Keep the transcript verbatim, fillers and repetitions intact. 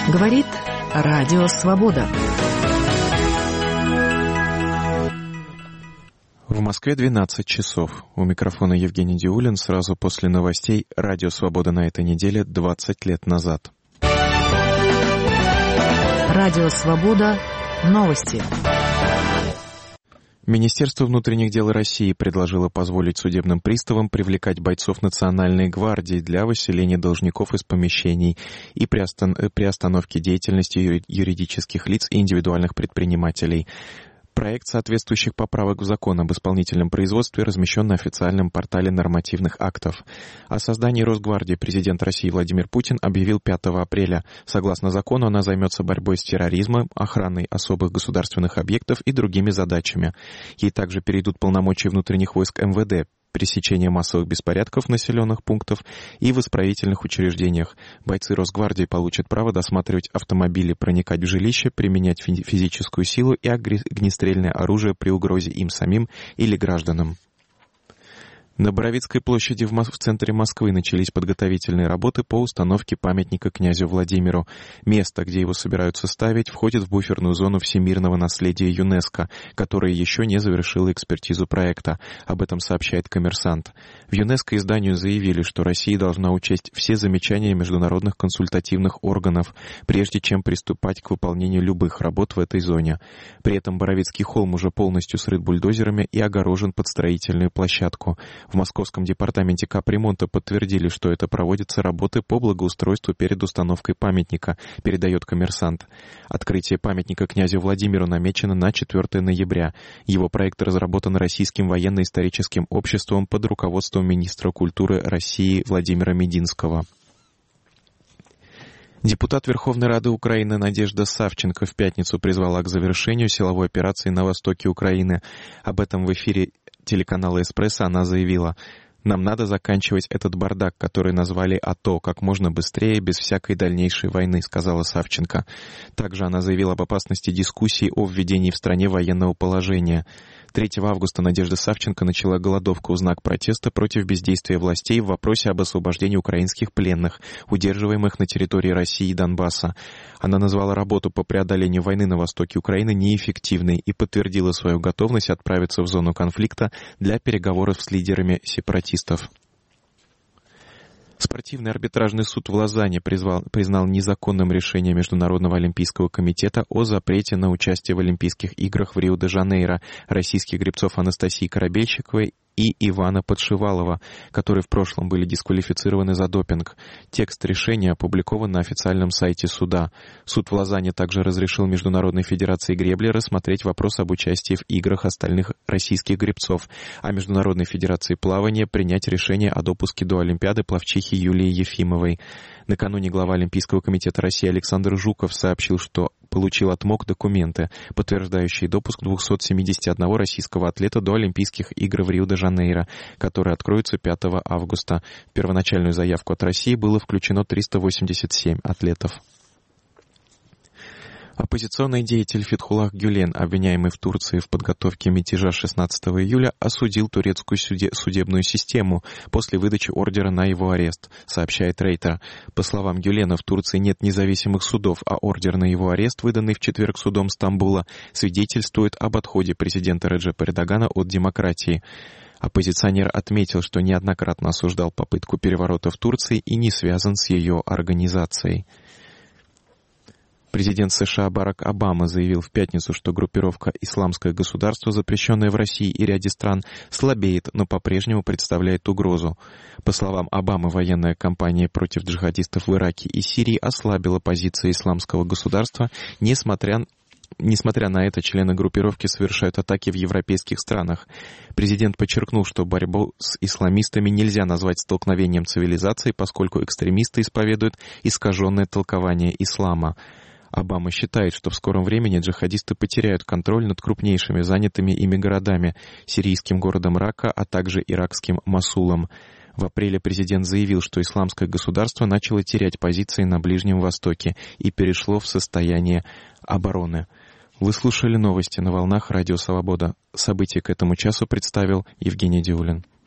Говорит Радио Свобода. В Москве двенадцать часов. У микрофона Евгений Диулин. Сразу после новостей Радио Свобода на этой неделе двадцать лет назад. Радио Свобода. Новости. Министерство внутренних дел России предложило позволить судебным приставам привлекать бойцов Национальной гвардии для выселения должников из помещений и при остановке деятельности юридических лиц и индивидуальных предпринимателей. Проект соответствующих поправок в закон об исполнительном производстве размещен на официальном портале нормативных актов. О создании Росгвардии президент России Владимир Путин объявил пятого апреля. Согласно закону, она займется борьбой с терроризмом, охраной особых государственных объектов и другими задачами. Ей также перейдут полномочия внутренних войск эм вэ дэ, пресечение массовых беспорядков в населенных пунктах и в исправительных учреждениях. Бойцы Росгвардии получат право досматривать автомобили, проникать в жилище, применять физическую силу и огнестрельное оружие при угрозе им самим или гражданам. На Боровицкой площади в, Мос- в центре Москвы начались подготовительные работы по установке памятника князю Владимиру. Место, где его собираются ставить, входит в буферную зону всемирного наследия ЮНЕСКО, которая еще не завершила экспертизу проекта. Об этом сообщает «Коммерсант». В ЮНЕСКО изданию заявили, что Россия должна учесть все замечания международных консультативных органов, прежде чем приступать к выполнению любых работ в этой зоне. При этом Боровицкий холм уже полностью срыт бульдозерами и огорожен под строительную площадку. В Московском департаменте капремонта подтвердили, что это проводятся работы по благоустройству перед установкой памятника, передает «Коммерсант». Открытие памятника князю Владимиру намечено на четвёртого ноября. Его проект разработан Российским военно-историческим обществом под руководством министра культуры России Владимира Мединского. Депутат Верховной Рады Украины Надежда Савченко в пятницу призвала к завершению силовой операции на востоке Украины. Об этом в эфире телеканала «Эспрессо» она заявила: «Нам надо заканчивать этот бардак, который назвали АТО, как можно быстрее, без всякой дальнейшей войны», — сказала Савченко. Также она заявила об опасности дискуссии о введении в стране военного положения. третьего августа Надежда Савченко начала голодовку в знак протеста против бездействия властей в вопросе об освобождении украинских пленных, удерживаемых на территории России и Донбасса. Она назвала работу по преодолению войны на востоке Украины неэффективной и подтвердила свою готовность отправиться в зону конфликта для переговоров с лидерами сепаратистов. Спортивный арбитражный суд в Лозанне призвал, признал незаконным решение Международного олимпийского комитета о запрете на участие в Олимпийских играх в Рио-де-Жанейро российских гребцов Анастасии Корабельщиковой и Ивана Подшивалова, которые в прошлом были дисквалифицированы за допинг. Текст решения опубликован на официальном сайте суда. Суд в Лозанне также разрешил Международной федерации гребли рассмотреть вопрос об участии в играх остальных российских гребцов, а Международной федерации плавания принять решение о допуске до Олимпиады пловчихи Юлии Ефимовой. Накануне глава Олимпийского комитета России Александр Жуков сообщил, что получил от МОК документы, подтверждающие допуск двухсот семидесяти одного российского атлета до Олимпийских игр в Рио-де-Жанейро, которые откроются пятого августа. В первоначальную заявку от России было включено триста восемьдесят семь атлетов. Оппозиционный деятель Фетхуллах Гюлен, обвиняемый в Турции в подготовке мятежа шестнадцатого июля, осудил турецкую суде- судебную систему после выдачи ордера на его арест, сообщает Рейтер. По словам Гюлена, в Турции нет независимых судов, а ордер на его арест, выданный в четверг судом Стамбула, свидетельствует об отходе президента Реджепа Эрдогана от демократии. Оппозиционер отметил, что неоднократно осуждал попытку переворота в Турции и не связан с ее организацией. Президент США Барак Обама заявил в пятницу, что группировка «Исламское государство», запрещенная в России и ряде стран, слабеет, но по-прежнему представляет угрозу. По словам Обамы, военная кампания против джихадистов в Ираке и Сирии ослабила позиции «Исламского государства», несмотря Несмотря на это, члены группировки совершают атаки в европейских странах. Президент подчеркнул, что борьбу с исламистами нельзя назвать столкновением цивилизаций, поскольку экстремисты исповедуют искаженное толкование ислама. Обама считает, что в скором времени джихадисты потеряют контроль над крупнейшими занятыми ими городами — сирийским городом Рака, а также иракским Мосулом. В апреле президент заявил, что исламское государство начало терять позиции на Ближнем Востоке и перешло в состояние обороны. Вы слушали новости на волнах Радио Свобода. События к этому часу представил Евгений Диулин.